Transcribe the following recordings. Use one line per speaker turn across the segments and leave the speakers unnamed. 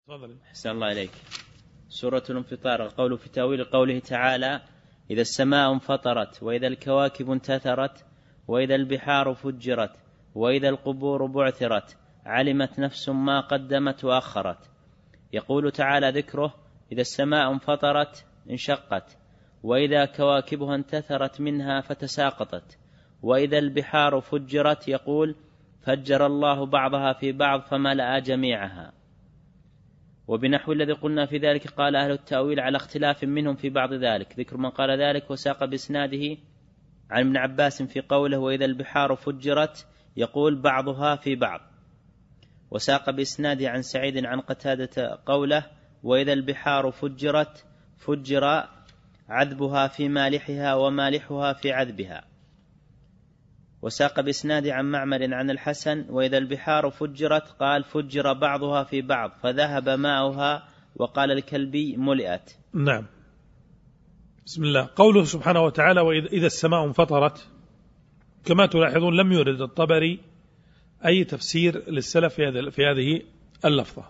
تفضل.
أحسن الله إليك. سورة الانفطار، القول في تأويل قوله تعالى: إذا السماء انفطرت وإذا الكواكب انتثرت وإذا البحار فجرت وإذا القبور بعثرت علمت نفس ما قدمت وأخرت. يقول تعالى ذكره: إذا السماء انفطرت انشقت، وإذا كواكبها انتثرت منها فتساقطت، وإذا البحار فجرت يقول: فجر الله بعضها في بعض فملأ جميعها. وبنحو الذي قلنا في ذلك قال أهل التأويل على اختلاف منهم في بعض ذلك، ذكر من قال ذلك وساق بإسناده عن ابن عباس في قوله: وإذا البحار فجرت يقول: بعضها في بعض. وساق بإسناده عن سعيد عن قتادة قوله: وإذا البحار فجرت فجر عذبها في مالحها ومالحها في عذبها. وساق بإسناده عن معمر عن الحسن: وإذا البحار فجرت قال: فجر بعضها في بعض فذهب ماؤها، وقال الكلبي: ملئت.
نعم. بسم الله. قوله سبحانه وتعالى: وإذا السماء انفطرت، كما تلاحظون لم يرد الطبري أي تفسير للسلف في هذه اللفظة.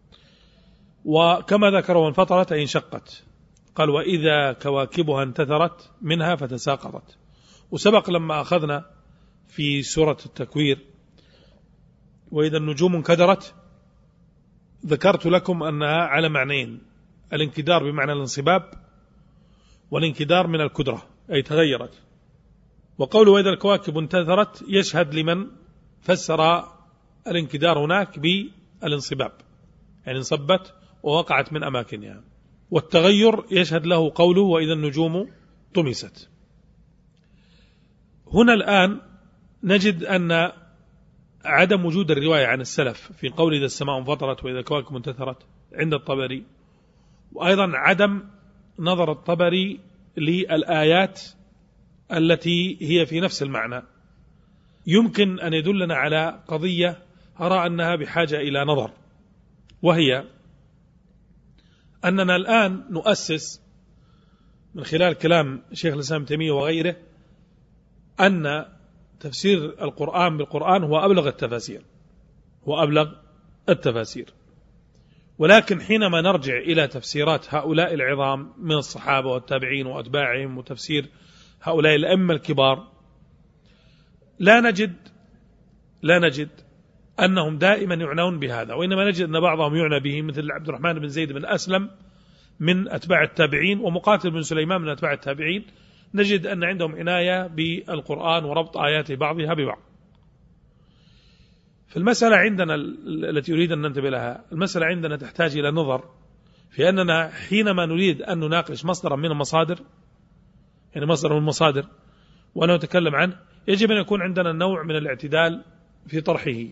وكما ذكروا انفطرت أي انشقت، قال: وإذا كواكبها انتثرت منها فتساقطت. وسبق لما أخذنا في سورة التكوير: وإذا النجوم انكدرت، ذكرت لكم أنها على معنيين: الانكدار بمعنى الانصباب، والانكدار من الكدرة أي تغيرت. وقول وإذا الكواكب انتثرت يشهد لمن فسر الانكدار هناك بالانصباب، يعني انصبت ووقعت من أماكنها. والتغير يشهد له قوله: وإذا النجوم طمست. هنا الآن نجد أن عدم وجود الرواية عن السلف في قول إذا السماء انفطرت وإذا الكواكب انتثرت عند الطبري، وأيضا عدم نظر الطبري للآيات التي هي في نفس المعنى، يمكن أن يدلنا على قضية أرى أنها بحاجة إلى نظر، وهي أننا الآن نؤسس من خلال كلام شيخ الإسلام ابن تيمية وغيره أن تفسير القرآن بالقرآن هو أبلغ التفاسير. ولكن حينما نرجع إلى تفسيرات هؤلاء العظام من الصحابة والتابعين وأتباعهم وتفسير هؤلاء الأئمة الكبار، لا نجد أنهم دائما يعنون بهذا، وإنما نجد أن بعضهم يعنى به، مثل عبد الرحمن بن زيد بن أسلم من أتباع التابعين ومقاتل بن سليمان من أتباع التابعين، نجد أن عندهم عناية بالقرآن وربط آيات بعضها ببعض. في المسألة عندنا التي يريد أن ننتبه لها، المسألة عندنا تحتاج إلى نظر في أننا حينما نريد أن نناقش مصدرا من المصادر، يعني مصدر من المصادر وأنا أتكلم عنه، يجب أن يكون عندنا نوع من الاعتدال في طرحه،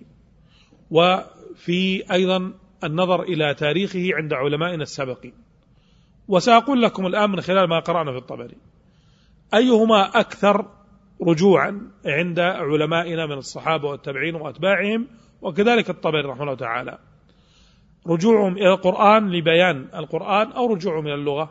وفي أيضا النظر إلى تاريخه عند علمائنا السابقين. وسأقول لكم الآن من خلال ما قرأنا في الطبري أيهما أكثر رجوعا عند علمائنا من الصحابة والتابعين وأتباعهم، وكذلك الطبري رحمه الله تعالى: رجوعهم إلى القرآن لبيان القرآن أو رجوعهم إلى اللغة؟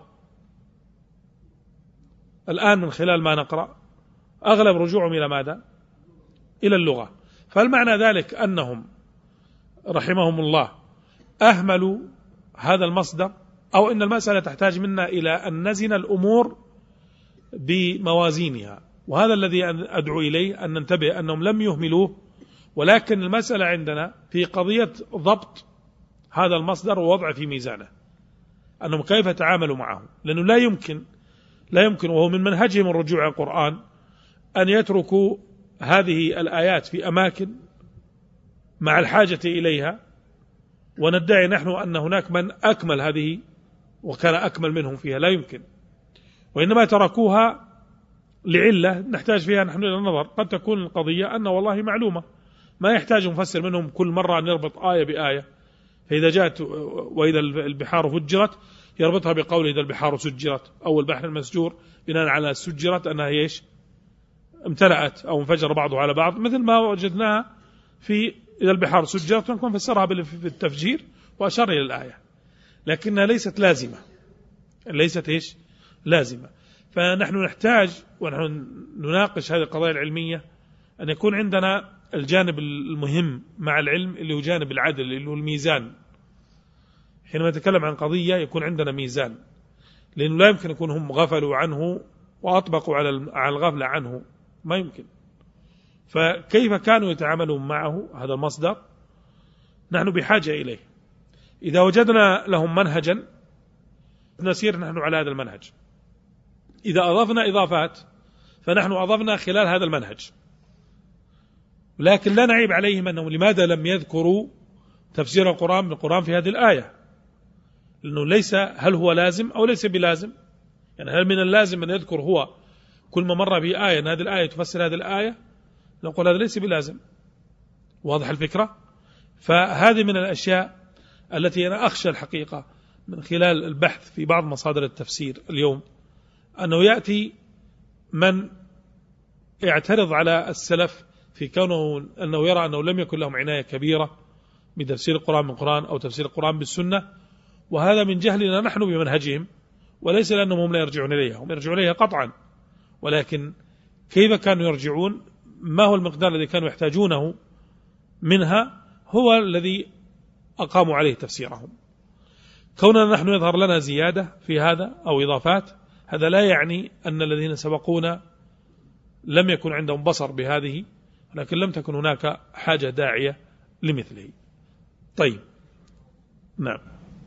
الآن من خلال ما نقرأ أغلب رجوعهم إلى ماذا؟ إلى اللغة. فهل معنى ذلك أنهم رحمهم الله أهملوا هذا المصدر، أو إن المسألة تحتاج منا إلى أن نزن الأمور بموازينها؟ وهذا الذي أدعو إليه، أن ننتبه أنهم لم يهملوه، ولكن المسألة عندنا في قضية ضبط هذا المصدر ووضعه في ميزانه، أنهم كيف تعاملوا معه. لأنه لا يمكن وهو من منهجهم الرجوع على القرآن أن يتركوا هذه الآيات في أماكن مع الحاجة إليها وندعي نحن أن هناك من أكمل هذه وكان أكمل منهم فيها. لا يمكن. وإنما تركوها لعلة نحتاج فيها نحن إلى النظر. قد تكون القضية أن والله معلومة ما يحتاج مفسر منهم كل مرة أن يربط آية بآية، فإذا جاءت وإذا البحار فجرت يربطها بقول إذا البحار سجرت، أو البحر المسجور بناء على سجرت أنها إيش؟ امتلأت أو انفجر بعضها على بعض، مثل ما وجدناها في إذا البحار سجرت، ونكون فسرها بالتفجير وأشار إلى الآية، لكنها ليست لازمة. لازمة. فنحن نحتاج ونحن نناقش هذه القضايا العلمية أن يكون عندنا الجانب المهم مع العلم اللي هو جانب العدل، اللي هو الميزان. حينما نتكلم عن قضية يكون عندنا ميزان، لأنه لا يمكن يكون هم غفلوا عنه وأطبقوا على الغفلة عنه، ما يمكن. فكيف كانوا يتعاملون معه هذا المصدر؟ نحن بحاجة إليه. إذا وجدنا لهم منهجا نسير نحن على هذا المنهج. إذا أضفنا إضافات فنحن أضفنا خلال هذا المنهج، لكن لا نعيب عليهم أنهم لماذا لم يذكروا تفسير القرآن بالقرآن في هذه الآية، لأنه ليس هل هو لازم أو ليس بلازم. يعني هل من اللازم أن يذكر هو كل ما مر به آية أن هذه الآية تفسر هذه الآية؟ نقول هذا ليس بلازم. واضح الفكرة؟ فهذه من الأشياء التي أنا أخشى الحقيقة من خلال البحث في بعض مصادر التفسير اليوم، أنه يأتي من يعترض على السلف في كونه أنه يرى أنه لم يكن لهم عناية كبيرة بتفسير القرآن بالقرآن أو تفسير القرآن بالسنة، وهذا من جهلنا نحن بمنهجهم، وليس لأنهم هم لا يرجعون إليها، هم يرجعون إليها قطعا، ولكن كيف كانوا يرجعون، ما هو المقدار الذي كانوا يحتاجونه منها، هو الذي أقاموا عليه تفسيرهم. كوننا نحن يظهر لنا زيادة في هذا أو إضافات، هذا لا يعني أن الذين سبقونا لم يكن عندهم بصر بهذه، لكن لم تكن هناك حاجة داعية لمثله. طيب، نعم.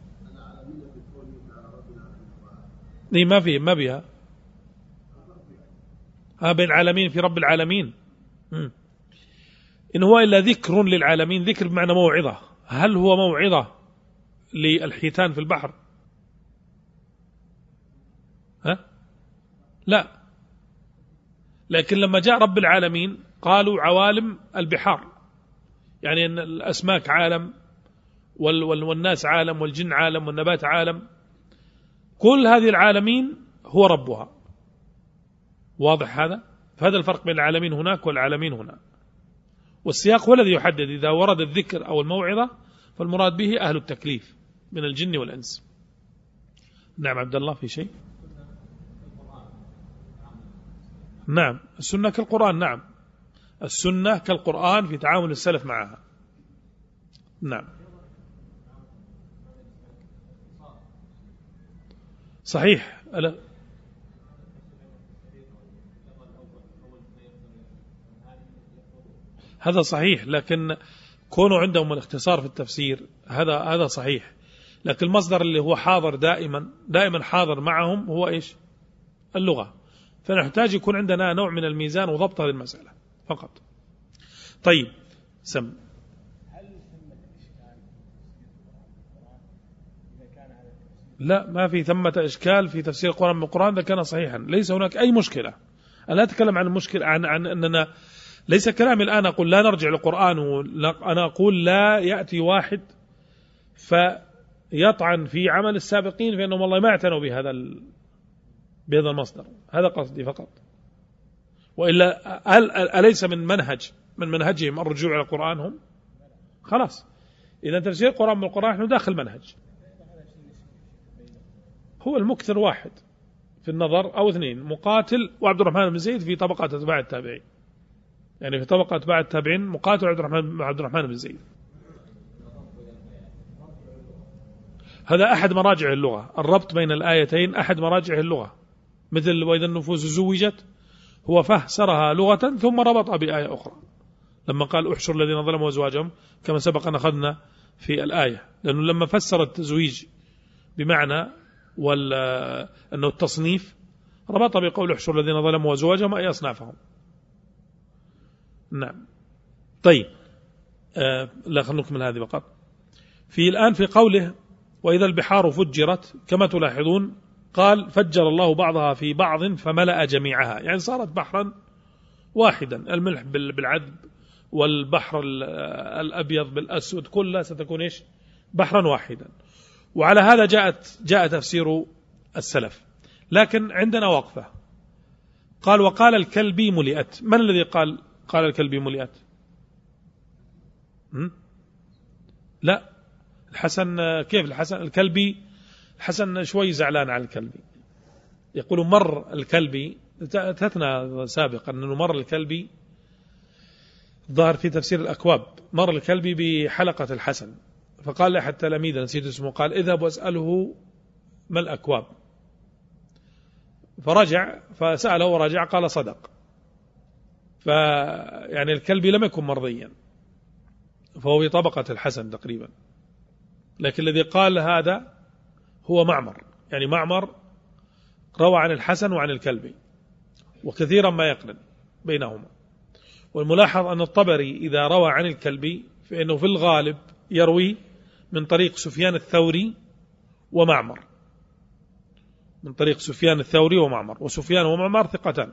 ما بها بين العالمين في رب العالمين. إن هو إلا ذكر للعالمين. ذكر بمعنى موعظة. هل هو موعظة للحيتان في البحر؟ لا. لكن لما جاء رب العالمين قالوا عوالم البحار، يعني أن الأسماك عالم والناس عالم والجن عالم والنبات عالم، كل هذه العالمين هو ربها. واضح هذا؟ فهذا الفرق بين العالمين هناك والعالمين هنا، والسياق هو الذي يحدد. إذا ورد الذكر أو الموعظة فالمراد به أهل التكليف من الجن والإنس. نعم عبد الله، في شيء؟ نعم، السنة كالقرآن. نعم، السنة كالقرآن في تعامل السلف معها. نعم، صحيح. هذا صحيح، لكن كونوا عندهم الاختصار في التفسير هذا صحيح، لكن المصدر اللي هو حاضر دائما حاضر معهم هو إيش؟ اللغة. فنحتاج يكون عندنا نوع من الميزان وضبط هذه المسألة فقط. طيب، سم. لا، ما في ثمة إشكال في تفسير القرآن بالقرآن إذا كان صحيحا، ليس هناك أي مشكلة. أنا لا أتكلم عن المشكلة عن أننا ليس كلامي الآن أقول لا نرجع للقرآن، أنا أقول لا يأتي واحد فيطعن في عمل السابقين فإنهم والله ما اعتنوا بهذا المصدر. هذا قصدي فقط. وإلا أليس من منهجهم الرجوع إلى قرآنهم؟ خلاص، إذا تفسير القرآن بالقرآن نحن داخل منهج. هو المكثر واحد في النظر أو اثنين، مقاتل وعبد الرحمن بن زيد في طبقة أتباع التابعين، يعني في طبقة أتباع التابعين مقاتل عبد الرحمن بن زيد. هذا أحد مراجع اللغة. الربط بين الآيتين أحد مراجع اللغة، مثل وإذا النفوس زوجت، هو فسرها لغة ثم ربطها بآية أخرى لما قال احشر الذين ظلموا أزواجهم، كما سبق أن أخذنا في الآية، لأنه لما فسر التزويج بمعنى أنه التصنيف ربط بقول احشر الذين ظلموا أزواجهم أي أصنافهم. نعم. طيب، لا خلينا نكمل هذه فقط. الآن في قوله وإذا البحار فجرت، كما تلاحظون قال فجر الله بعضها في بعض فملأ جميعها، يعني صارت بحرا واحدا، الملح بالعذب والبحر الأبيض بالأسود كلها ستكون إيش؟ بحرا واحدا. وعلى هذا جاء تفسير السلف. لكن عندنا وقفة. قال وقال الكلبي ملئت. من الذي قال الكلبي ملئت؟ لا، الحسن. كيف الحسن؟ الحسن شوي زعلان على الكلبي، يقول مر الكلبي، تثنى سابقا أنه مر الكلبي، ظهر في تفسير الأكواب، مر الكلبي بحلقة الحسن فقال لأحد تلاميذه نسيت اسمه، قال اذهب واسأله ما الأكواب، فرجع فسأله ورجع قال صدق. فيعني الكلبي لم يكن مرضيا، فهو بطبقة الحسن تقريبا، لكن الذي قال هذا هو معمر، يعني معمر روى عن الحسن وعن الكلبي وكثيرا ما يقرن بينهما. والملاحظ أن الطبري إذا روى عن الكلبي فإنه في الغالب يروي من طريق سفيان الثوري ومعمر، من طريق سفيان الثوري ومعمر، وسفيان ومعمر ثقتان،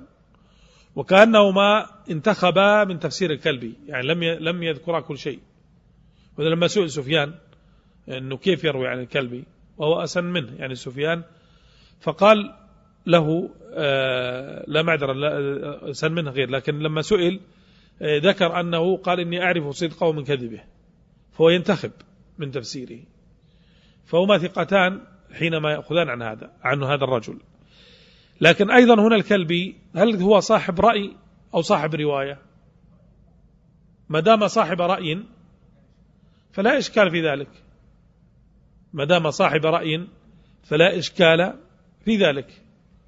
وكأنهما انتخبا من تفسير الكلبي، يعني لم يذكرا كل شيء. ولما سئل سفيان أنه كيف يروي عن الكلبي وهو أسن منه يعني سفيان، فقال له لا معذرة أسن منه غير، لكن لما سئل ذكر أنه قال إني أعرف صدقه من كذبه، فهو ينتخب من تفسيره. فهما ثقتان حينما يأخذان عن هذا الرجل. لكن أيضا هنا الكلبي هل هو صاحب رأي أو صاحب رواية؟ ما دام صاحب رأي فلا إشكال في ذلك، ما دام صاحب رأي فلا إشكال في ذلك.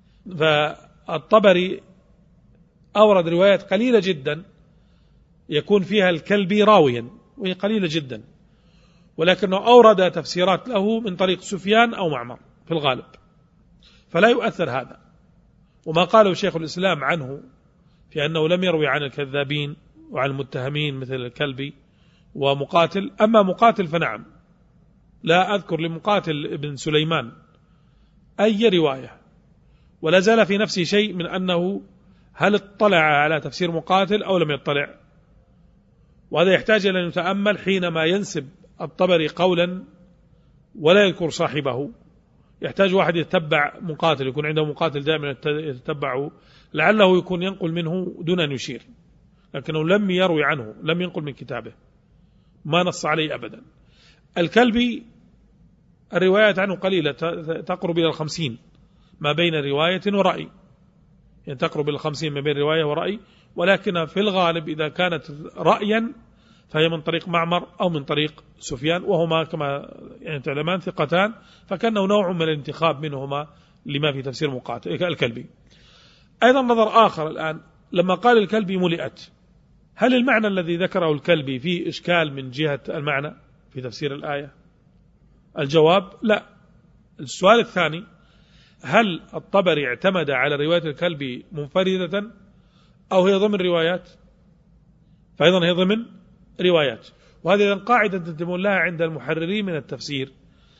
فالطبري أورد روايات قليلة جدا يكون فيها الكلبي راويا، وهي قليلة جدا، ولكنه أورد تفسيرات له من طريق سفيان أو معمر في الغالب، فلا يؤثر هذا. وما قاله شيخ الإسلام عنه في أنه لم يروي عن الكذابين وعن المتهمين مثل الكلبي ومقاتل. أما مقاتل فنعم، لا أذكر لمقاتل ابن سليمان أي رواية، ولا زال في نفسي شيء من أنه هل اطلع على تفسير مقاتل أو لم يطلع. وهذا يحتاج إلى أن يتأمل حينما ينسب الطبري قولا ولا يذكر صاحبه. يحتاج واحد يتبع مقاتل، يكون عنده مقاتل دائما يتبعه، لعله يكون ينقل منه دون أن يشير، لكنه لم يروي عنه، لم ينقل من كتابه، ما نص عليه أبدا. الكلبي الروايات عنه قليلة، تقرب إلى 50 ما بين رواية ورأي، يعني تقرب إلى 50 ما بين رواية ورأي، ولكن في الغالب إذا كانت رأيا فهي من طريق معمر أو من طريق سفيان، وهما كما يعني تعلمان ثقتان، فكانه نوع من الانتخاب منهما لما في تفسير مقاتل الكلبي. أيضا نظر آخر الآن، لما قال الكلبي ملئت، هل المعنى الذي ذكره الكلبي فيه إشكال من جهة المعنى في تفسير الآية؟ الجواب لا. السؤال الثاني، هل الطبري اعتمد على رواية الكلبي منفردة أو هي ضمن روايات؟ فأيضا هي ضمن روايات. وهذه قاعدة تنتبهون لها عند المحررين من التفسير،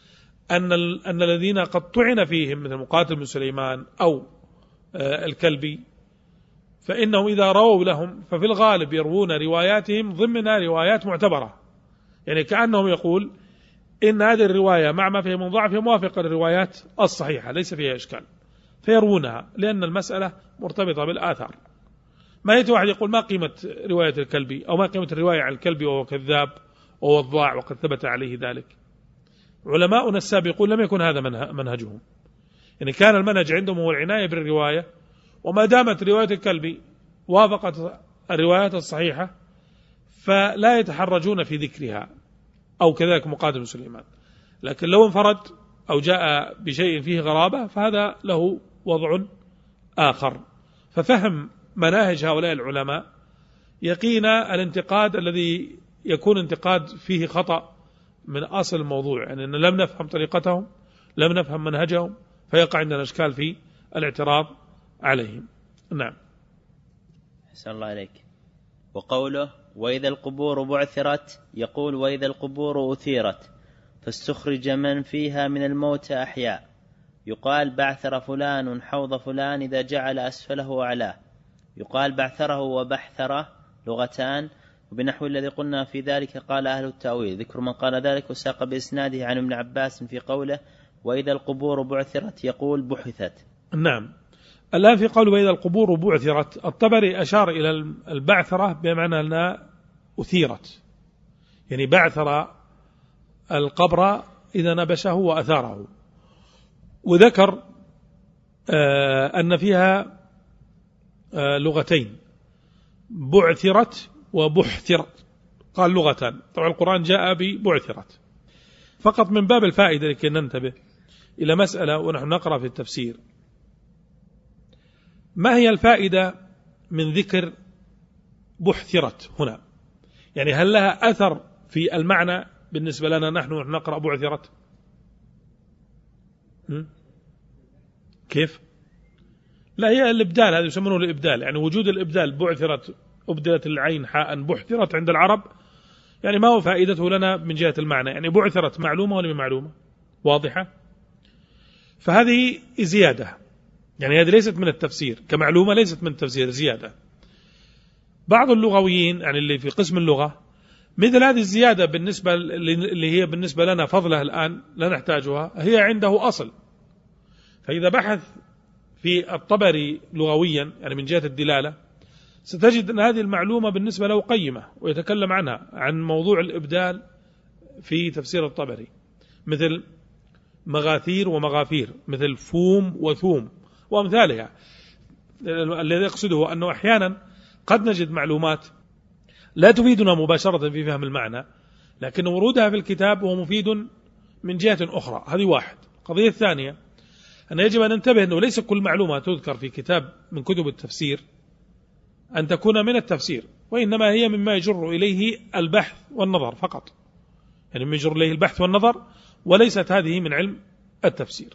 أن الذين قد طعن فيهم مثل مقاتل بن سليمان أو الكلبي، فإنهم إذا رووا لهم ففي الغالب يروون رواياتهم ضمن روايات معتبرة، يعني كأنهم يقول إن هذه الرواية مع ما فيها من ضعف موافقة للروايات الصحيحة ليس فيها إشكال، فيروونها لأن المسألة مرتبطة بالآثار. ما يأتي واحد يقول ما قيمة رواية الكلبي أو ما قيمة الرواية عن الكلبي وهو كذاب ووضاع وقد ثبت عليه ذلك. علماؤنا السابقون لم يكن هذا منهجهم، يعني كان المنهج عندهم هو العناية بالرواية، وما دامت رواية الكلبي وافقت الروايات الصحيحة فلا يتحرجون في ذكرها، أو كذلك مقاتل سليمان. لكن لو انفرد أو جاء بشيء فيه غرابة فهذا له وضع آخر. ففهم مناهج هؤلاء العلماء يقينا الانتقاد الذي يكون انتقاد فيه خطأ من أصل الموضوع، يعني أن لم نفهم طريقتهم، لم نفهم منهجهم، فيقع عندنا إشكال في الاعتراض عليهم. نعم.
أحسن الله عليك. وقوله وإذا القبور بعثرت، يقول وإذا القبور أثيرت فاستخرج من فيها من الموت أحياء، يقال بعثر فلان حوض فلان إذا جعل أسفله أعلاه، يقال بعثره وبحثره لغتان، وبنحو الذي قلنا في ذلك قال أهل التأويل. ذكر من قال ذلك وساق بإسناده عن ابن عباس في قوله وإذا القبور بعثرت يقول بحثت.
نعم. الآن في قول وإذا القبور بعثرت، الطبري أشار إلى البعثرة بمعنى أنها أثيرت، يعني بعثر القبر إذا نبشه وأثاره، وذكر أن فيها لغتين، بعثرت وبحثرت، قال لغتان. طبعا القرآن جاء ببعثرت، فقط من باب الفائدة لكي ننتبه إلى مسألة ونحن نقرأ في التفسير. ما هي الفائدة من ذكر بحثرت هنا؟ يعني هل لها أثر في المعنى بالنسبة لنا نحن نقرأ بعثرت؟ كيف؟ لا، هي الإبدال، هذا يسمونه الإبدال، يعني وجود الإبدال، بعثرت أبدلت العين حاء بحثرت عند العرب، يعني ما هو فائدته لنا من جهة المعنى؟ يعني بعثرت معلومة ولا معلومة واضحة؟ فهذه زيادة، يعني هذه ليست من التفسير كمعلومة، ليست من التفسير، زيادة. بعض اللغويين يعني اللي في قسم اللغة مثل هذه الزيادة بالنسبة اللي هي بالنسبة لنا فضلة الآن لا نحتاجها، هي عنده أصل. فإذا بحث في الطبري لغويا يعني من جهة الدلالة ستجد أن هذه المعلومة بالنسبة له قيمة، ويتكلم عنها عن موضوع الإبدال في تفسير الطبري، مثل مغاثير ومغافير، مثل فوم وثوم وأمثالها. الذي يقصده أنه أحيانا قد نجد معلومات لا تفيدنا مباشرة في فهم المعنى، لكن ورودها في الكتاب هو مفيد من جهة أخرى. هذه واحد. القضية الثانية أن يجب أن ننتبه أنه ليس كل معلومة تذكر في كتاب من كتب التفسير أن تكون من التفسير، وإنما هي مما يجر إليه البحث والنظر فقط، يعني مما يجر إليه البحث والنظر، وليست هذه من علم التفسير.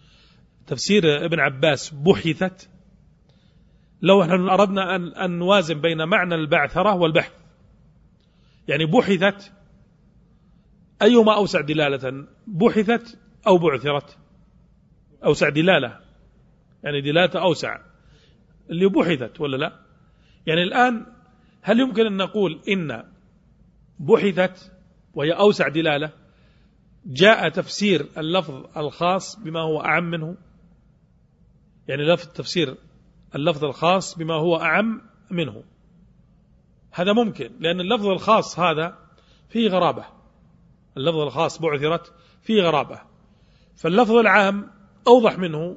تفسير ابن عباس بحثت، لو احنا أردنا أن نوازن بين معنى البعثرة والبحث، يعني بحثت أيهما أوسع دلالة، بحثت أو بعثرت؟ أوسع دلالة، يعني دلالة أوسع اللي بحثت ولا لا؟ يعني الآن هل يمكن أن نقول إن بحثت وهي أوسع دلالة جاء تفسير اللفظ الخاص بما هو أعم منه؟ يعني لفظ تفسير اللفظ الخاص بما هو أعم منه، هذا ممكن، لأن اللفظ الخاص هذا فيه غرابة، اللفظ الخاص بعثرت فيه غرابة، فاللفظ العام أوضح منه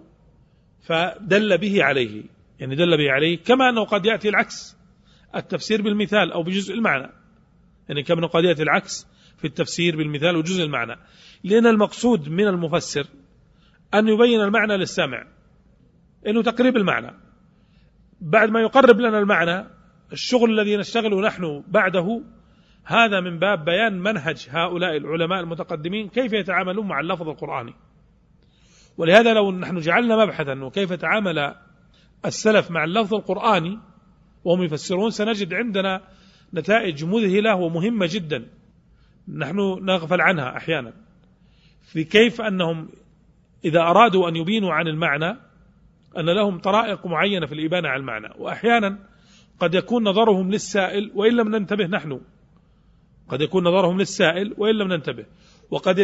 فدل به عليه، يعني دل به عليه، كما أنه قد يأتي العكس، التفسير بالمثال أو بجزء المعنى، يعني كما أنه قد يأتي العكس في التفسير بالمثال وجزء المعنى، لأن المقصود من المفسر أن يبين المعنى للسامع، إنه تقريب المعنى. بعد ما يقرب لنا المعنى، الشغل الذي نشتغله نحن بعده هذا من باب بيان منهج هؤلاء العلماء المتقدمين كيف يتعاملون مع اللفظ القرآني. ولهذا لو نحن جعلنا مبحثا وكيف يتعامل السلف مع اللفظ القرآني وهم يفسرون، سنجد عندنا نتائج مذهلة ومهمة جدا نحن نغفل عنها أحيانا، في كيف أنهم إذا أرادوا أن يبينوا عن المعنى أن لهم طرائق معينة في الإبانة عن المعنى، وأحيانا قد يكون نظرهم للسائل وإن لم ننتبه نحن، قد يكون نظرهم للسائل وإن لم ننتبه، وقد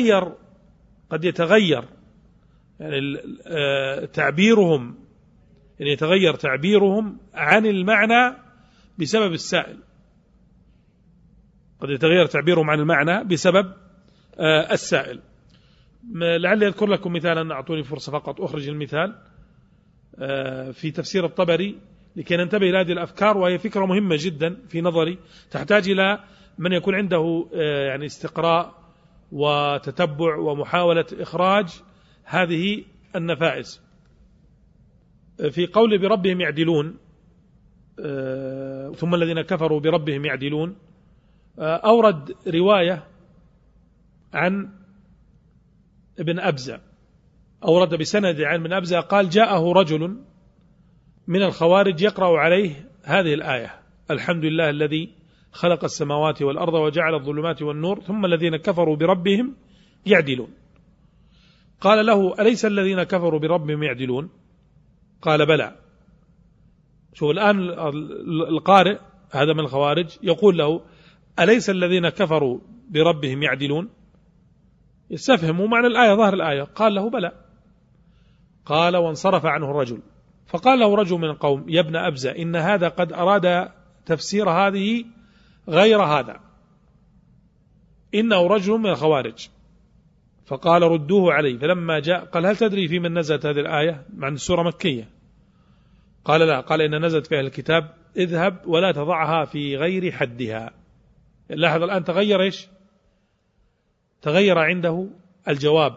يتغير يعني تعبيرهم، يعني يتغير تعبيرهم عن المعنى بسبب السائل، قد يتغير تعبيرهم عن المعنى بسبب السائل. لعلي أذكر لكم مثالا، أعطوني فرصة فقط أخرج المثال في تفسير الطبري لكي ننتبه إلى هذه الأفكار، وهي فكرة مهمة جدا في نظري، تحتاج إلى من يكون عنده يعني استقراء وتتبع ومحاولة إخراج هذه النفائس. في قول بربهم يعدلون ثم الذين كفروا بربهم يعدلون، أورد رواية عن ابن أبزة، أورد بسند عن ابن أبزة قال جاءه رجل من الخوارج يقرأ عليه هذه الآية: الحمد لله الذي خلق السماوات والأرض وجعل الظلمات والنور ثم الذين كفروا بربهم يعدلون. قال له: أليس الذين كفروا بربهم يعدلون؟ قال: بلى. شوف الآن القارئ هذا من الخوارج يقول له: أليس الذين كفروا بربهم يعدلون؟ يستفهموا معنى الآية، ظاهر الآية. قال له: بلى. قال: وانصرف عنه الرجل، فقال له رجل من القوم: يا ابن أبزة، إن هذا قد أراد تفسير هذه غير هذا، إنه رجل من الخوارج. فقال: ردوه عليه. فلما جاء قال: هل تدري في من نزلت هذه الآية؟ مع السورة مكية. قال: لا. قال: إن نزلت في أهل الكتاب، اذهب ولا تضعها في غير حدها. لاحظ الآن تغير إيش؟ تغير عنده الجواب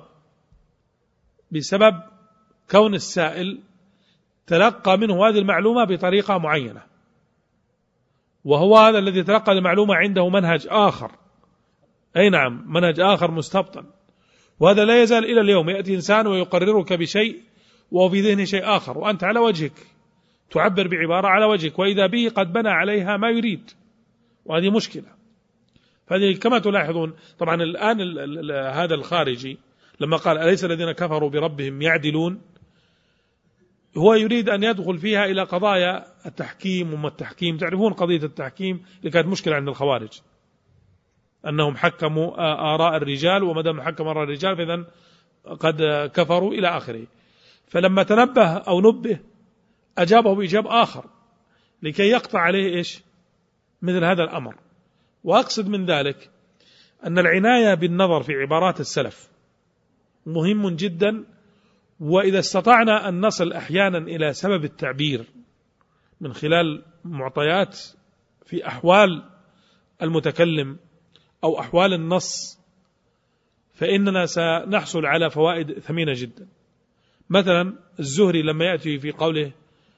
بسبب كون السائل تلقى منه هذه المعلومة بطريقة معينة، وهو هذا الذي تلقى المعلومة عنده منهج آخر، أي نعم منهج آخر مستبطن، وهذا لا يزال إلى اليوم. يأتي إنسان ويقررك بشيء وهو في ذهنه شيء آخر، وأنت على وجهك تعبر بعبارة على وجهك، وإذا به قد بنى عليها ما يريد، وهذه مشكلة. فهذه كما تلاحظون طبعا الآن هذا الخارجي لما قال أليس الذين كفروا بربهم يعدلون، هو يريد أن يدخل فيها إلى قضايا التحكيم وما التحكيم. تعرفون قضية التحكيم اللي كانت مشكلة عند الخوارج، أنهم حكموا آراء الرجال، وما دام حكموا آراء الرجال فإذن قد كفروا إلى آخره. فلما تنبه أو نبه أجابه بإجاب آخر لكي يقطع عليه إيش مثل هذا الأمر. وأقصد من ذلك أن العناية بالنظر في عبارات السلف مهم جدا، وإذا استطعنا أن نصل أحيانا إلى سبب التعبير من خلال معطيات في أحوال المتكلم أو أحوال النص، فإننا سنحصل على فوائد ثمينة جدا. مثلا الزهري لما يأتي في قوله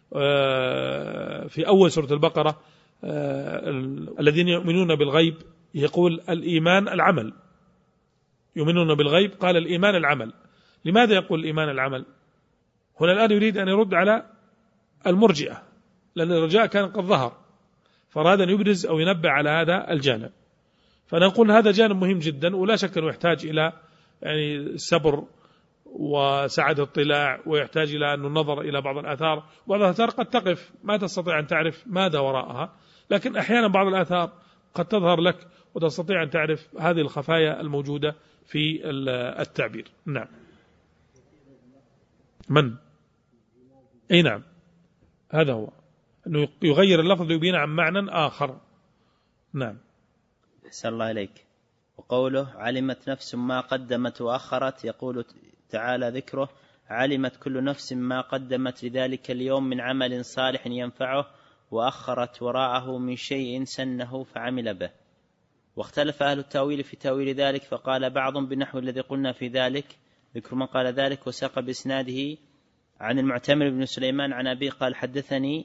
في أول سورة البقرة الذين يؤمنون بالغيب، يقول الإيمان العمل، يؤمنون بالغيب، قال الإيمان العمل. لماذا يقول الإيمان العمل؟ هنا الآن يريد أن يرد على المرجئة، لأن الرجاء كان قد ظهر، فأراد أن يبرز أو ينبه على هذا الجانب. فنقول هذا جانب مهم جدا، ولا شك أنه يحتاج إلى يعني صبر وسعة اطلاع، ويحتاج إلى أن النظر إلى بعض الآثار. بعض الآثار قد تقف ما تستطيع أن تعرف ماذا وراءها، لكن أحيانا بعض الآثار قد تظهر لك وتستطيع أن تعرف هذه الخفايا الموجودة في التعبير. نعم. من؟ أي نعم، هذا هو أنه يغير اللفظ ليبين عن معنى آخر. نعم.
أحسن الله إليك. وقوله علمت نفس ما قدمت وأخرت، يقول تعالى ذكره علمت كل نفس ما قدمت لذلك اليوم من عمل صالح ينفعه، وأخرت وراءه من شيء سنه فعمل به. واختلف أهل التأويل في تأويل ذلك، فقال بعض بنحو الذي قلنا في ذلك، ذكر من قال ذلك، وساق بإسناده عن المعتمر بن سليمان عن أبي قال حدثني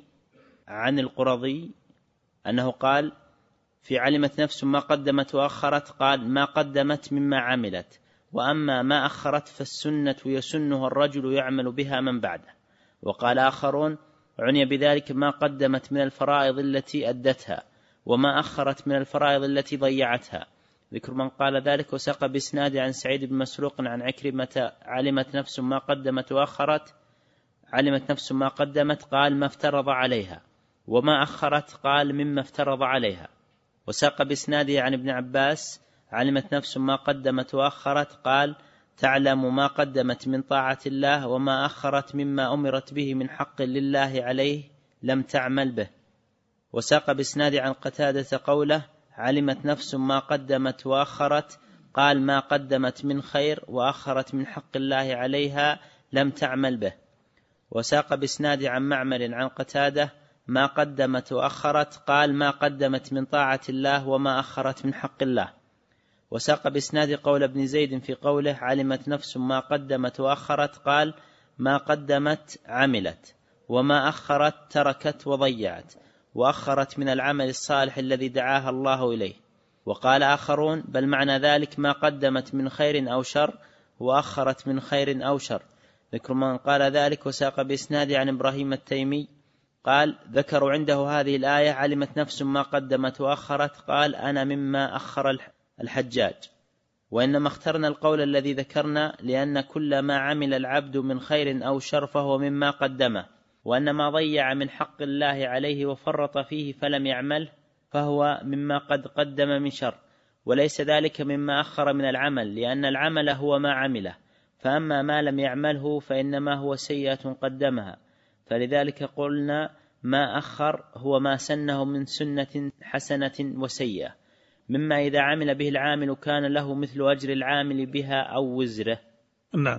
عن القرظي أنه قال في علمت نفس ما قدمت وأخرت، قال ما قدمت مما عملت، وأما ما أخرت فالسنة يسنها الرجل يعمل بها من بعده. وقال آخرون عني بذلك ما قدمت من الفرائض التي أدتها، وما أخرت من الفرائض التي ضيعتها. ذكر من قال ذلك، وساق بإسناد عن سعيد بن مسروق عن عكرمة علمت نفس ما قدمت وأخرت، علمت نفس ما قدمت قال ما افترض عليها، وما أخرت قال مما افترض عليها. وساق بإسناده عن ابن عباس علمت نفس ما قدمت وأخرت قال تعلم ما قدمت من طاعة الله، وما أخرت مما أمرت به من حق لله عليه لم تعمل به. وساق بإسناده عن قتادة قوله علمت نفس ما قدمت وأخرت قال ما قدمت من خير وأخرت من حق الله عليها لم تعمل به. وساق بإسناده عن معمر عن قتادة ما قدمت وأخرت قال ما قدمت من طاعة الله وما أخرت من حق الله. وساق بإسناد قول ابن زيد في قوله علمت نفس ما قدمت وأخرت قال ما قدمت عملت، وما أخرت تركت وضيعت، وأخرت من العمل الصالح الذي دعاها الله إليه. وقال آخرون بل معنى ذلك ما قدمت من خير أو شر، وأخرت من خير أو شر. ذكر من قال ذلك. وساق بإسناد عن إبراهيم التيمي قال ذكروا عنده هذه الآية علمت نفس ما قدمت وأخرت قال أنا مما أخر الحجاج. وإنما اخترنا القول الذي ذكرنا لأن كل ما عمل العبد من خير أو شر فهو مما قدمه، وأن ما ضيع من حق الله عليه وفرط فيه فلم يعمل فهو مما قد قدم من شر، وليس ذلك مما أخر من العمل، لأن العمل هو ما عمله، فأما ما لم يعمله فإنما هو سيئة قدمها. فلذلك قلنا ما أخر هو ما سنه من سنة حسنة وسيئة، مما إذا عمل به العامل كان له مثل أجر العامل بها أو وزره.
نعم.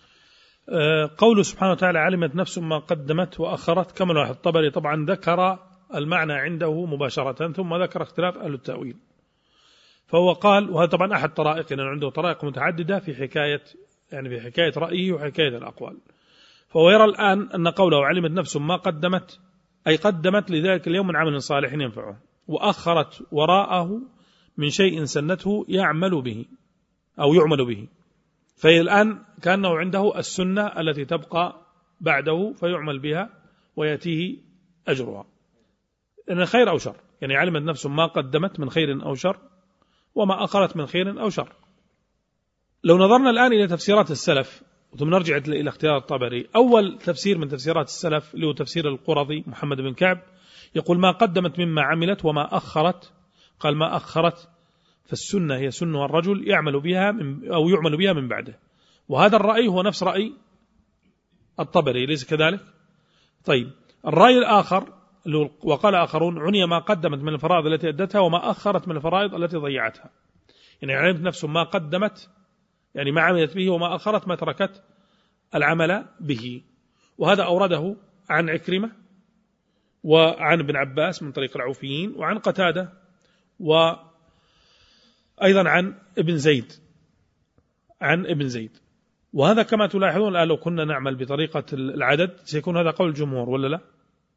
قوله سبحانه وتعالى علمت نفس ما قدمت وأخرت، كما لاحظ الطبري طبعا ذكر المعنى عنده مباشرة ثم ذكر اختلاف أهل التأويل. فهو قال، وهذا طبعا أحد طرائق، لأنه عنده طرائق متعددة في حكاية رأيه وحكاية الأقوال. فهو يرى الآن أن قوله علمت نفس ما قدمت، أي قدمت لذلك اليوم من عمل صالح ينفعه، وأخرت وراءه من شيء سنته يعمل به أو يعمل به. فهي الآن كأنه عنده السنة التي تبقى بعده فيعمل بها ويأتيه أجرها، إن خير أو شر. يعني علمت نفس ما قدمت من خير أو شر، وما أخرت من خير أو شر. لو نظرنا الآن إلى تفسيرات السلف ثم نرجع إلى اختيار الطبري، أول تفسير من تفسيرات السلف اللي هو تفسير القرظي محمد بن كعب، يقول ما قدمت مما عملت وما أخرت، قال ما أخرت فالسنة هي سنة الرجل يعمل بها أو يعمل بها من بعده. وهذا الرأي هو نفس رأي الطبري، ليس كذلك؟ طيب الرأي الآخر وقال آخرون عني ما قدمت من الفرائض التي أدتها وما أخرت من الفرائض التي ضيعتها. يعني علمت نفس ما قدمت، يعني ما عملت به، وما أخرت ما تركت العمل به. وهذا أورده عن عكرمة وعن ابن عباس من طريق العوفيين، وعن قتادة، وأيضا عن ابن زيد. وهذا كما تلاحظون الآن لو كنا نعمل بطريقة العدد سيكون هذا قول الجمهور ولا لا؟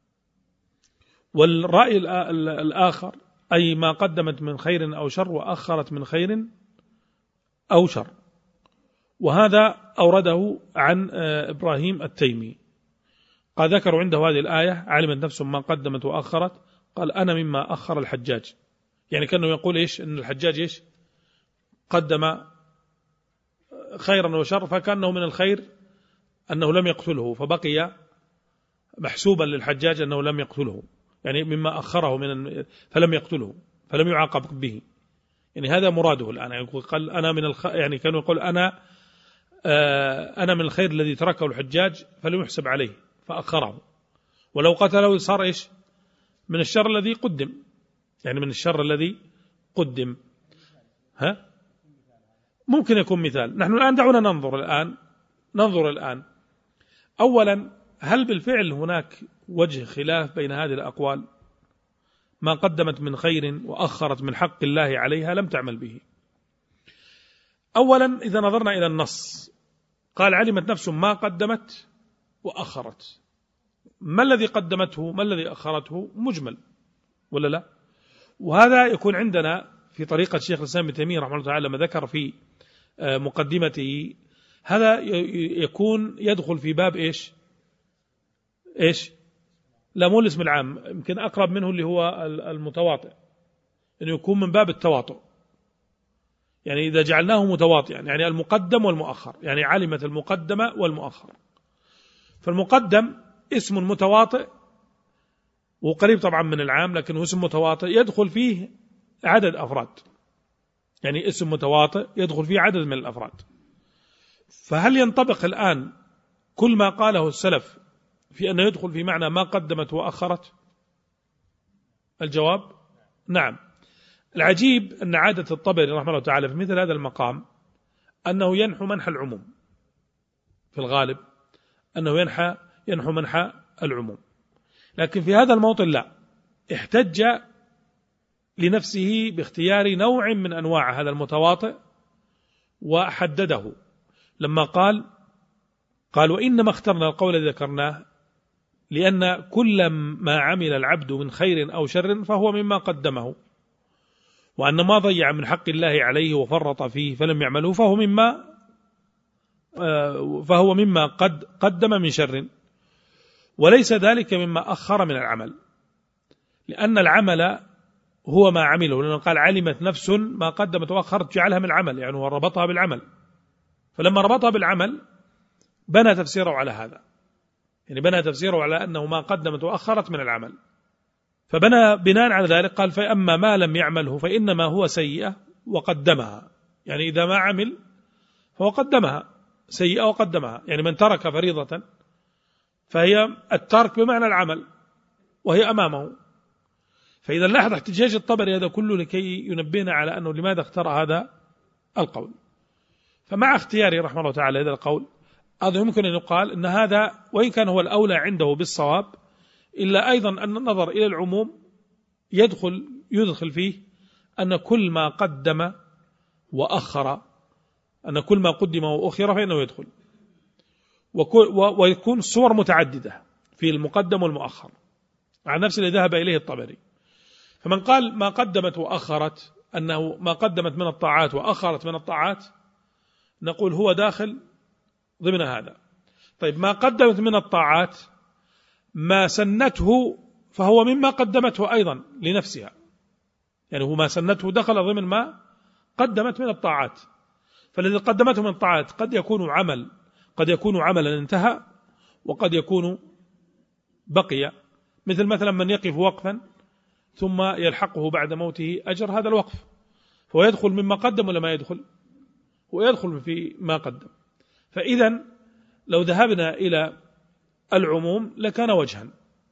والرأي الآخر أي ما قدمت من خير أو شر وأخرت من خير أو شر. وهذا أورده عن إبراهيم التيمي، قال ذكروا عنده هذه الآية علمت نفس ما قدمت وأخرت، قال أنا مما أخر الحجاج. يعني كأنه يقول إيش؟ أن الحجاج إيش؟ قدم خيرا وشر، فكأنه من الخير أنه لم يقتله، فبقي محسوبا للحجاج أنه لم يقتله، يعني مما أخره فلم يقتله فلم يعاقب به. يعني هذا مراده الآن، يقول قال أنا يعني كانوا يقول أنا من الخير الذي تركه الحجاج فلم يحسب عليه فأخره، ولو قتله صار إيش؟ من الشر الذي قدم، يعني من الشر الذي قدم. ممكن يكون مثال. نحن الآن دعونا ننظر الآن أولا، هل بالفعل هناك وجه خلاف بين هذه الأقوال؟ ما قدمت من خير وأخرت من حق الله عليها لم تعمل به. أولا إذا نظرنا إلى النص، قال علمت نفس ما قدمت وأخرت، ما الذي قدمته ما الذي أخرته مجمل ولا لا؟ وهذا يكون عندنا في طريقة الشيخ الإسلام ابن تيمية رحمه الله تعالى لما ذكر في مقدمته، هذا يكون يدخل في باب إيش؟ لا مو الاسم العام، يمكن أقرب منه اللي هو المتواطئ، إنه يكون من باب التواطؤ. يعني إذا جعلناه متواطئا، يعني المقدم والمؤخر، يعني علمت المقدمة والمؤخر. فالمقدم اسم متواطئ وقريب طبعا من العام، لكنه اسم متواطئ يدخل فيه عدد أفراد، يعني اسم متواطئ يدخل فيه عدد من الأفراد. فهل ينطبق الآن كل ما قاله السلف في أنه يدخل في معنى ما قدمت وأخرت؟ الجواب نعم. العجيب أن عادة الطبري رحمه الله تعالى في مثل هذا المقام أنه ينحو منحى العموم، في الغالب أنه ينحو منحى العموم، لكن في هذا الموطن لا، احتج لنفسه باختيار نوع من أنواع هذا المتواطئ وحدده لما قال وإنما اخترنا القول الذي ذكرناه لأن كل ما عمل العبد من خير أو شر فهو مما قدمه، وأن ما ضيع من حق الله عليه وفرط فيه فلم يعمله فهو مما قد قدم من شر، وليس ذلك مما أخر من العمل، لأن العمل هو ما عمله، لأنه قال علمت نفس ما قدمت وأخرت، جعلها من العمل، يعني هو ربطها بالعمل. فلما ربطها بالعمل بنى تفسيره على هذا، يعني بنى تفسيره على أنه ما قدمت وأخرت من العمل، فبنى بناء على ذلك قال فأما ما لم يعمله فإنما هو سيئة وقدمها، يعني إذا ما عمل فهو قدمها، سيئة وقدمها، يعني من ترك فريضة فهي الترك بمعنى العمل وهي أمامه. فإذا لاحظ احتجاج الطبري هذا كله لكي ينبهنا على أنه لماذا اختار هذا القول. فمع اختياره رحمه الله تعالى هذا القول، هذا يمكن أن يقال أن هذا وإن كان هو الأولى عنده بالصواب، إلا أيضا أن النظر إلى العموم يدخل فيه أن كل ما قدم وأخر، أن كل ما قدم وأخر فإنه يدخل، ويكون الصور متعددة في المقدم والمؤخر على نفس اللي ذهب إليه الطبري. فمن قال ما قدمت وأخرت أنه ما قدمت من الطاعات وأخرت من الطاعات، نقول هو داخل ضمن هذا. طيب ما قدمت من الطاعات ما سنته فهو مما قدمته أيضا لنفسها، يعني هو ما سنته دخل ضمن ما قدمت من الطاعات. فالذي قدمته من الطاعات قد يكون عملا انتهى، وقد يكون بقي، مثلا من يقف وقفا ثم يلحقه بعد موته أجر هذا الوقف، فهو يدخل مما قدم ولا ما يدخل؟ ويدخل في ما قدم. فإذا لو ذهبنا إلى العموم لكان وجها،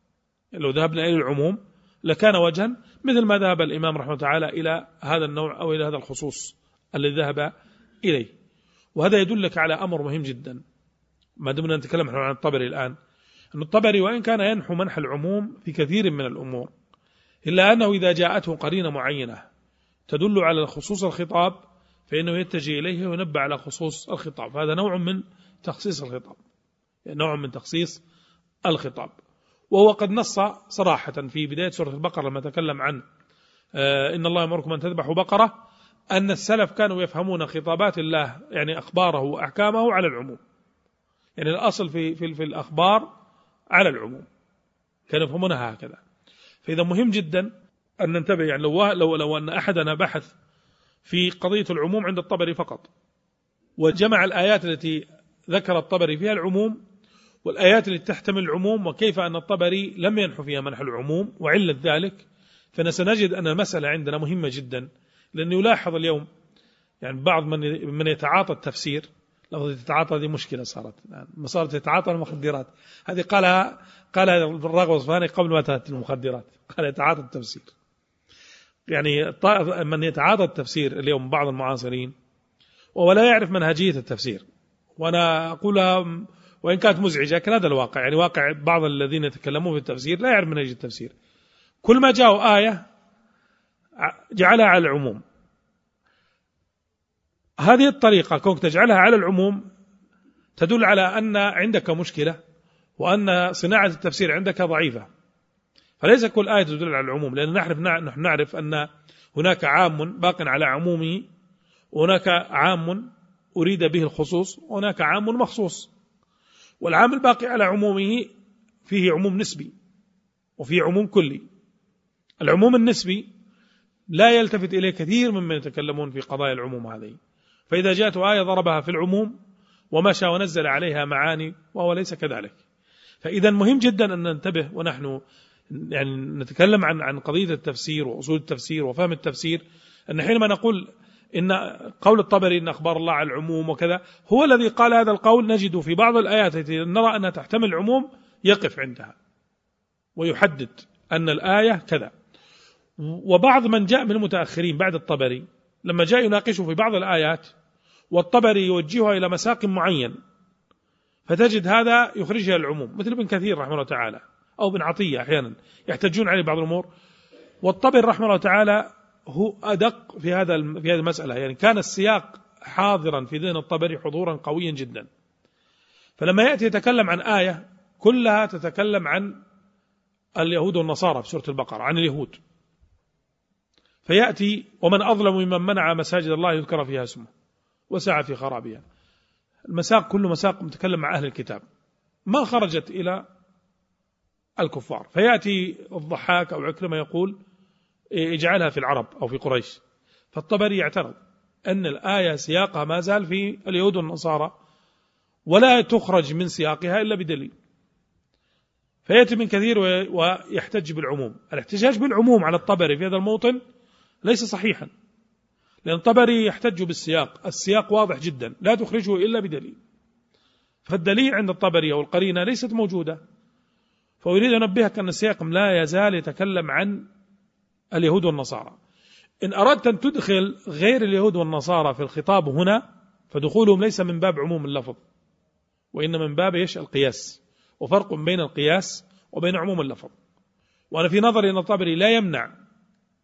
مثل ما ذهب الإمام رحمه الله تعالى إلى هذا النوع أو إلى هذا الخصوص الذي ذهب إليه. وهذا يدلك على أمر مهم جدا ما دمنا نتكلم عن الطبري الآن، أن الطبري وإن كان ينحو منح العموم في كثير من الأمور، إلا أنه إذا جاءته قرينة معينة تدل على خصوص الخطاب فإنه يتجه إليه وينبه على خصوص الخطاب. هذا نوع من تخصيص الخطاب، وهو قد نص صراحة في بداية سورة البقرة لما تكلم عن إن الله يأمركم أن تذبحوا بقرة، أن السلف كانوا يفهمون خطابات الله يعني أخباره وأحكامه على العموم، يعني الأصل في الأخبار على العموم، كانوا يفهمونها هكذا. فإذا مهم جدا أن ننتبه، يعني لو أن أحدنا بحث في قضية العموم عند الطبري فقط، وجمع الآيات التي ذكر الطبري فيها العموم والآيات التي تحتمل العموم، وكيف أن الطبري لم ينحو فيها منح العموم وعلة ذلك، فسنجد أن المسألة عندنا مهمة جدا. لأنه يلاحظ اليوم يعني بعض من يتعاطى التفسير، لفظة يتعاطى هذه مشكلة صارت يتعاطى المخدرات، هذه قالها الراغب الأصفهاني قبل ما تأتي المخدرات، قال يتعاطى التفسير. يعني من يتعاطى التفسير اليوم بعض المعاصرين وهو لا يعرف منهجية التفسير، وأنا أقولها وإن كانت مزعجة، لكن هذا الواقع، يعني واقع بعض الذين يتكلمون في التفسير لا يعرف منهجية التفسير. كل ما جاءوا آية جعلها على العموم. هذه الطريقة كونك تجعلها على العموم تدل على أن عندك مشكلة، وأن صناعة التفسير عندك ضعيفة. فليس كل آية تدل على العموم، لأن نحن نعرف أن هناك عام باق على عمومه، وهناك عام أريد به الخصوص، وهناك عام مخصوص. والعام الباقي على عمومه فيه عموم نسبي وفيه عموم كلي. العموم النسبي لا يلتفت إليه كثير ممن يتكلمون في قضايا العموم هذه، فإذا جاءت آية ضربها في العموم ومشى ونزل عليها معاني، وهو ليس كذلك. فإذا مهم جدا أن ننتبه ونحن يعني نتكلم عن قضية التفسير وأصول التفسير وفهم التفسير، أن حينما نقول إن قول الطبري إن أخبار الله على العموم وكذا، هو الذي قال هذا القول نجد في بعض الآيات التي نرى أنها تحتمل العموم يقف عندها ويحدد أن الآية كذا. وبعض من جاء من المتأخرين بعد الطبري لما جاء يناقشه في بعض الآيات والطبري يوجهها إلى مساق معين، فتجد هذا يخرجها العموم، مثل ابن كثير رحمه الله تعالى أو ابن عطية أحيانا يحتجون عليه بعض الأمور. والطبري رحمه الله تعالى هو أدق في هذه المسألة، يعني كان السياق حاضرا في ذهن الطبري حضورا قويا جدا. فلما يأتي يتكلم عن آية كلها تتكلم عن اليهود والنصارى في سورة البقرة، عن اليهود، فيأتي ومن أظلم ممن منع مساجد الله يذكر فيها اسمه وسعى في خرابها. المساق كله مساق متكلم مع أهل الكتاب، ما خرجت إلى الكفار. فيأتي الضحاك أو عكرمة يقول اجعلها في العرب أو في قريش، فالطبري يعترض أن الآية سياقها ما زال في اليهود والنصارى ولا تخرج من سياقها إلا بدليل. فيأتي من كثير ويحتج بالعموم. الاحتجاج بالعموم على الطبري في هذا الموطن ليس صحيحا، لأن الطبري يحتج بالسياق، السياق واضح جدا لا تخرجه إلا بدليل، فالدليل عند الطبري أو القرينة ليست موجودة. فأريد أن أنبهك أن السياق لا يزال يتكلم عن اليهود والنصارى. إن أردت أن تدخل غير اليهود والنصارى في الخطاب هنا، فدخولهم ليس من باب عموم اللفظ، وإن من باب القياس، وفرق بين القياس وبين عموم اللفظ. وأنا في نظري أن الطبري لا يمنع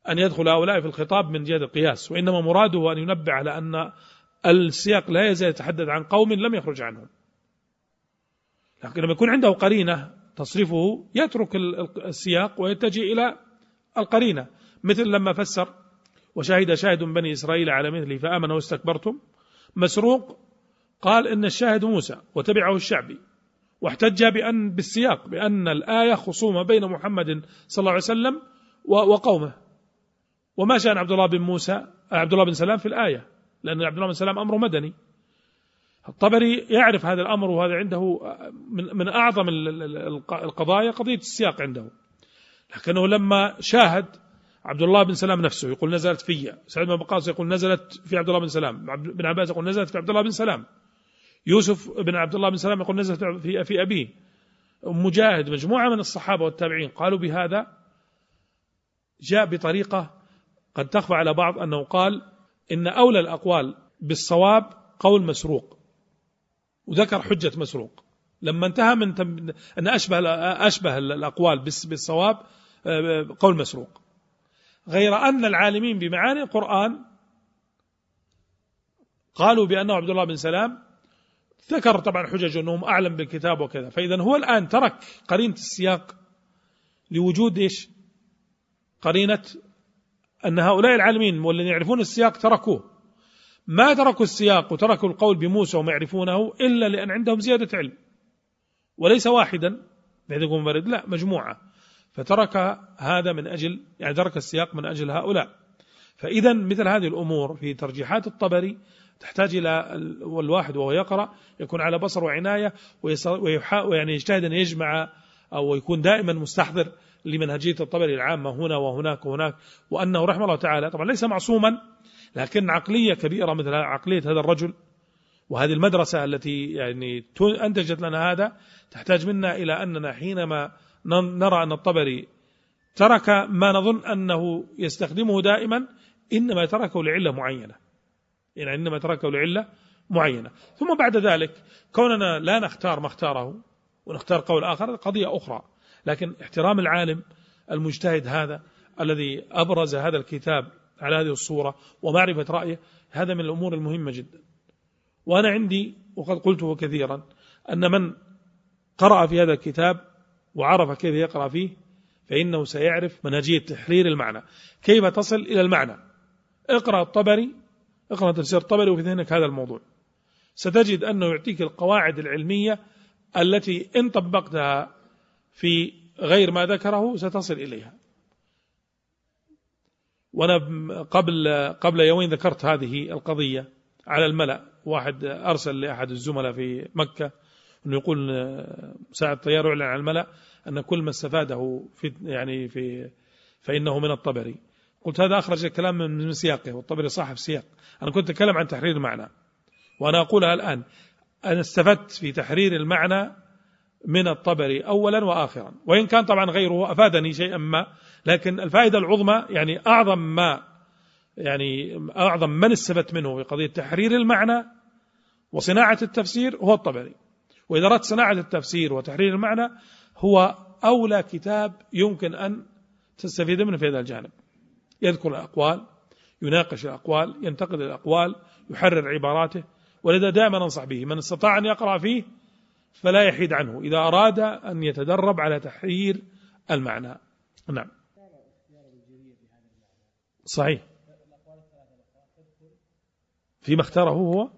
أن يدخل هؤلاء في الخطاب من جهة القياس، وإنما مراده أن ينبه على أن السياق لا يزال يتحدث عن قوم لم يخرج عنهم، لكن لما يكون عنده قرينة تصرفه يترك السياق ويتجه إلى القرينة، مثل لما فسر وشهد شاهد من بني إسرائيل على مثله فآمنوا واستكبرتم. مسروق قال إن الشاهد موسى وتبعه الشعبي، واحتج بالسياق بأن الآية خصومة بين محمد صلى الله عليه وسلم وقومه، وما شأن عبد الله بن سلام في الآية، لأن عبد الله بن سلام أمره مدني. الطبري يعرف هذا الأمر، وهذا عنده من أعظم القضايا قضية السياق عنده، لكنه لما شاهد عبد الله بن سلام نفسه يقول نزلت في سعيد بن وقاص يقول نزلت في عبد الله بن سلام، بن عباس يقول نزلت في عبد الله بن سلام، يوسف بن عبد الله بن سلام يقول نزلت في أبيه، مجاهد، مجموعة من الصحابة والتابعين قالوا بهذا. جاء بطريقة قد تخفى على بعض أنه قال إن أولى الأقوال بالصواب قول مسروق، وذكر حجة مسروق لما انتهى من أن أشبه الأقوال بالصواب قول مسروق، غير أن العالمين بمعاني القرآن قالوا بأنه عبد الله بن سلام، ذكر طبعا حجج أنهم أعلم بالكتاب وكذا. فإذا هو الآن ترك قرينة السياق لوجود إيش؟ قرينة أن هؤلاء العالمين والذين يعرفون السياق تركوه، ما تركوا السياق وتركوا القول بموسى وما يعرفونه إلا لأن عندهم زيادة علم، وليس واحدا بحيث يكون فرد، لا، مجموعة، فترك هذا من أجل يعني ترك السياق من أجل هؤلاء. فإذا مثل هذه الأمور في ترجيحات الطبري تحتاج إلى الواحد وهو يقرأ يكون على بصر وعناية، ويعني يجتهد أن يجمع أو يكون دائما مستحضر لمنهجية الطبري العامة هنا وهناك وهناك، وأنه رحمه الله تعالى طبعا ليس معصوما، لكن عقلية كبيرة مثل عقلية هذا الرجل وهذه المدرسة التي يعني أنتجت لنا هذا، تحتاج منا إلى أننا حينما نرى أن الطبري ترك ما نظن أنه يستخدمه دائما إنما تركه لعلة معينة، يعني إنما تركه لعلة معينة. ثم بعد ذلك كوننا لا نختار ما اختاره ونختار قول آخر قضية أخرى، لكن احترام العالم المجتهد هذا الذي أبرز هذا الكتاب على هذه الصورة ومعرفة رأيه، هذا من الأمور المهمة جدا. وأنا عندي وقد قلته كثيرا أن من قرأ في هذا الكتاب وعرف كيف يقرأ فيه فإنه سيعرف منهجية تحرير المعنى، كيف تصل إلى المعنى. اقرأ الطبري، اقرأ تفسير الطبري وفي ذهنك هذا الموضوع، ستجد أنه يعطيك القواعد العلمية التي إن طبقتها في غير ما ذكره ستصل إليها. وأنا قبل يومين ذكرت هذه القضية على الملأ، واحد أرسل لأحد الزملاء في مكة أنه يقول ساعة طيار يعلن على الملأ أن كل ما استفاده فإنه من الطبري. قلت هذا أخرج الكلام من سياقه، والطبري صاحب سياق. أنا كنت أتكلم عن تحرير المعنى، وأنا أقولها الآن، أنا استفدت في تحرير المعنى من الطبري أولا وآخرا، وإن كان طبعا غيره أفادني شيئا ما، لكن الفائدة العظمى يعني أعظم من استفدت منه في قضية تحرير المعنى وصناعة التفسير هو الطبري. وإذا أردت صناعة التفسير وتحرير المعنى هو أولى كتاب يمكن أن تستفيد منه في هذا الجانب. يذكر الأقوال، يناقش الأقوال، ينتقد الأقوال، يحرر عباراته، ولذا دائما أنصح به من استطاع أن يقرأ فيه فلا يحيد عنه إذا أراد أن يتدرب على تحرير المعنى. نعم صحيح، فيما اختاره هو.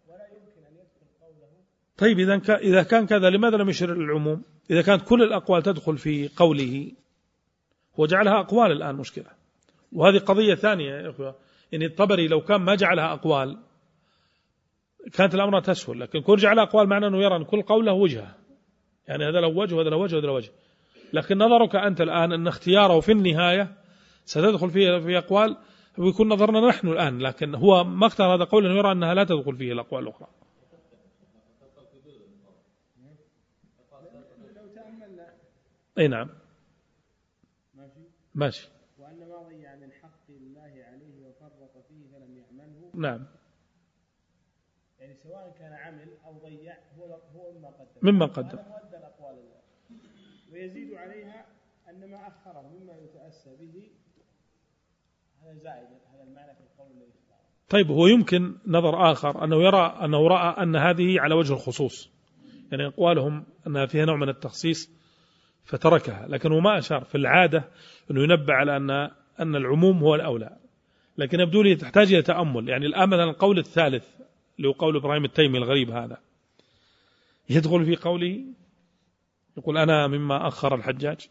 طيب إذا كان كذا لماذا لم يشر العموم؟ إذا كانت كل الأقوال تدخل في قوله، هو جعلها أقوال الآن مشكلة، وهذه قضية ثانية يا إخوة. يعني الطبري لو كان ما جعلها أقوال كانت الأمر تسهل، لكن كل جعلها أقوال معناه أنه يرى أن كل قوله وجهه، يعني هذا له وجه وهذا له وجه وهذا له وجه. لكن نظرك أنت الآن أن اختياره في النهاية ستدخل فيه في أقوال، ويكون نظرنا نحن الآن، لكن هو ما اختار هذا قول أنه يرى أنها لا تدخل فيه الأقوال الأخرى. أي نعم ماشي.
وأن ما ضيع من حق الله عليه وفرط فيه فلم يعمله.
نعم،
يعني سواء كان عمل أو ضيع هو
مما قدم.
مؤدى الأقوال الله. ويزيد عليها أن ما أخره مما يتأسى به هذا زائد هذا المعنى في القول الذي اختاره.
طيب هو يمكن نظر آخر أنه رأى أن هذه على وجه الخصوص، يعني أقوالهم أنها فيها نوع من التخصيص فتركها، لكن هو ما أشار في العادة أنه ينبه على أن العموم هو الأولى، لكن يبدو لي تحتاج إلى تأمل. يعني الآن مثلا القول الثالث اللي هو قول إبراهيم التيمي الغريب هذا يدخل في قوله يقول أنا مما أخر الحجاج،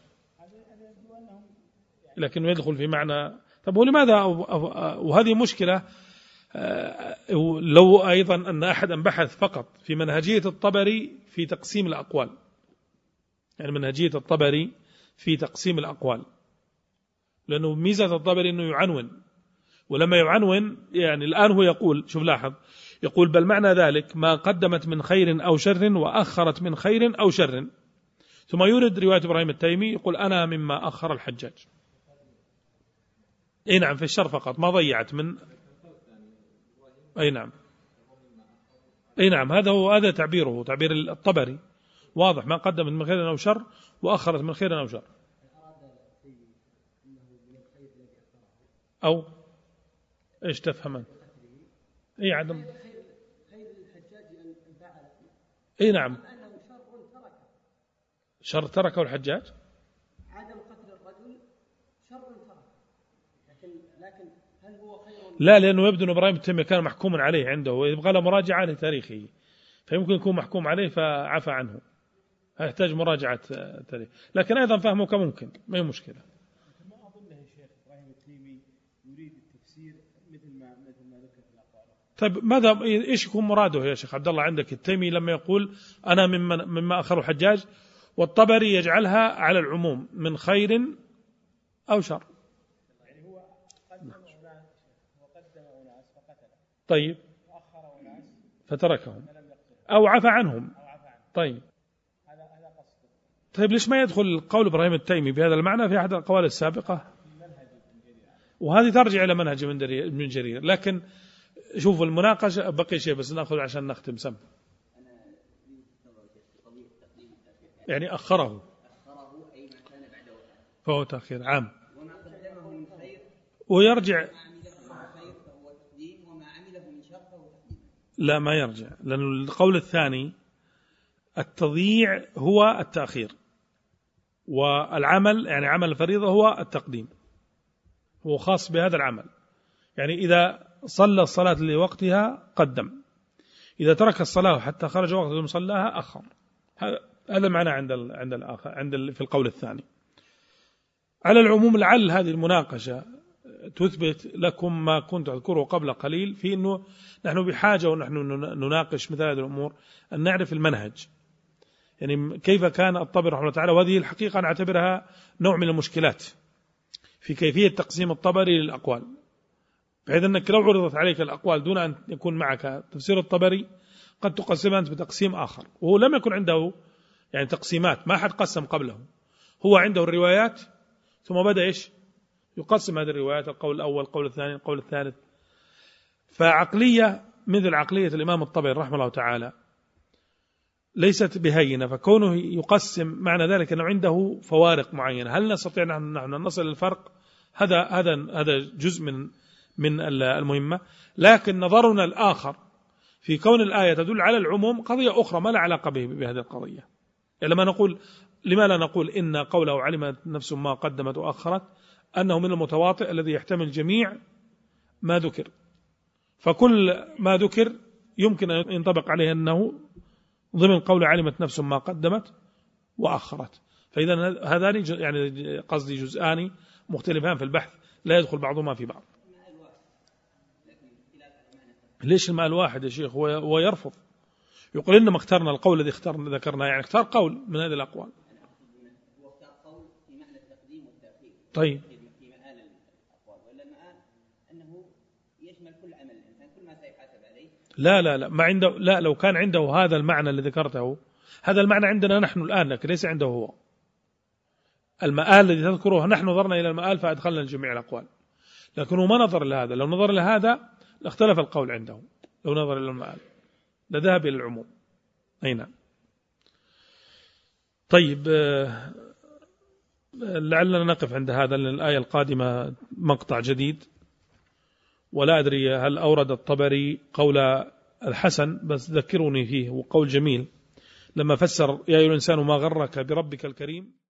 لكنه يدخل في معنى. طب هو لماذا وهذه مشكلة. لو أيضا أن أحد بحث فقط في منهجية الطبري في تقسيم الأقوال، يعني منهجية الطبري في تقسيم الأقوال، لأنه ميزة الطبري أنه يعنون، ولما يعنون يعني الآن هو يقول شوف لاحظ يقول بل معنى ذلك ما قدمت من خير أو شر وأخرت من خير أو شر، ثم يورد رواية إبراهيم التيمي يقول أنا مما أخر الحجاج. أي نعم في الشر فقط ما ضيعت من أي نعم. أي نعم هذا تعبيره تعبير الطبري واضح، ما قدمت من خير أو شر وأخرت من خير أو شر أو إيش تفهمن. أي عدم أي نعم شر تركه الحجاج،
عدم قتل الرجل شر تركه، لكن هل هو خير؟
لا، لأنه يبدو أن إبراهيم التيمي كان محكوما عليه عنده ويبغى له مراجعة لتاريخه، فيمكن يكون محكوم عليه فعفى عنه، يحتاج مراجعة تاريخ، لكن أيضا فهمه كممكن ما هي مشكلة.
ما أظن يا شيخ إبراهيم التيمي يريد التفسير مثل ما ذكر في الأقوال.
طيب ماذا إيش يكون مراده يا شيخ عبد الله عندك؟ التيمي لما يقول أنا مما أخر الحجاج، والطبري يجعلها على العموم من خير أو شر.
يعني هو قدم أناس فقتل،
طيب
وأخر أناس
فتركهم
فلم يقتل
أو عفى عنهم.
أو عفى عنه.
طيب
هذا قصده.
طيب ليش ما يدخل قول إبراهيم التيمي بهذا المعنى في أحد الأقوال السابقة؟ وهذه ترجع إلى منهج ابن جرير. لكن شوفوا المناقشة بقي شيء بس نأخذ عشان نختم. سم يعني أخره
أي ما كان بعد وفاته
فهو تأخير عام،
وما قدمه من خير
ويرجع
ما عمله من خير فهو تقديم وما عمله من شر فهو تقديم.
لا ما يرجع، لأن القول الثاني التضييع هو التأخير، والعمل يعني عمل الفريضة هو التقديم، هو خاص بهذا العمل. يعني إذا صلى الصلاة لوقتها قدم، إذا ترك الصلاة حتى خرج وقت المصلاها أخر. هذا معنى في القول الثاني. على العموم لعل هذه المناقشة تثبت لكم ما كنت أذكره قبل قليل في أنه نحن بحاجة ونحن نناقش مثل هذه الأمور أن نعرف المنهج، يعني كيف كان الطبري رحمه الله تعالى. وهذه الحقيقة نعتبرها نوع من المشكلات في كيفية تقسيم الطبري للأقوال، بحيث أنك لو عرضت عليك الأقوال دون أن يكون معك تفسير الطبري قد تقسمها أنت بتقسيم آخر، وهو لم يكن عنده يعني تقسيمات، ما حد قسم قبله، هو عنده الروايات ثم بدأ إيش يقسم هذه الروايات، القول الأول القول الثاني القول الثالث. فعقلية مثل عقلية الإمام الطبري رحمه الله تعالى ليست بهينة، فكونه يقسم معنى ذلك أنه عنده فوارق معينة. هل نستطيع نحن أن نصل للفرق؟ هذا جزء من المهمة. لكن نظرنا الآخر في كون الآية تدل على العموم قضية أخرى ما لها علاقة بهذه القضية. يعني لما لا نقول إن قوله علمت نفس ما قدمت وأخرت أنه من المتواطئ الذي يحتمل جميع ما ذكر، فكل ما ذكر يمكن أن ينطبق عليه أنه ضمن قول علمت نفس ما قدمت وأخرت. فإذا هذان يعني قصدي جزءان مختلفان في البحث لا يدخل بعضهما في بعض. ليش الماء الواحد يا شيخ؟ هو يرفض، يقول إنما اخترنا القول الذي ذكرناه، يعني اختار قول من هذه الأقوال.
هو اختار قول في معنى التقديم والتأخير.
طيب
في مآل الأقوال، ولا المآل أنه يشمل كل عمل الإنسان كل ما سيحاسب عليه.
لا ما عنده، لا لو كان عنده هذا المعنى اللي ذكرته، هذا المعنى عندنا نحن الآن لكن ليس عنده هو. المآل الذي تذكره نحن نظرنا إلى المآل فأدخلنا الجميع الأقوال، لكنه ما نظر لهذا. لو نظر لهذا لاختلف القول عنده، لو نظر إلى المآل لذهب إلى العموم. أي نعم. طيب لعلنا نقف عند هذا، لأن الآية القادمة مقطع جديد ولا أدري هل أورد الطبري قول الحسن، بس ذكروني فيه، وقول جميل لما فسر يا أيها الإنسان ما غرك بربك الكريم.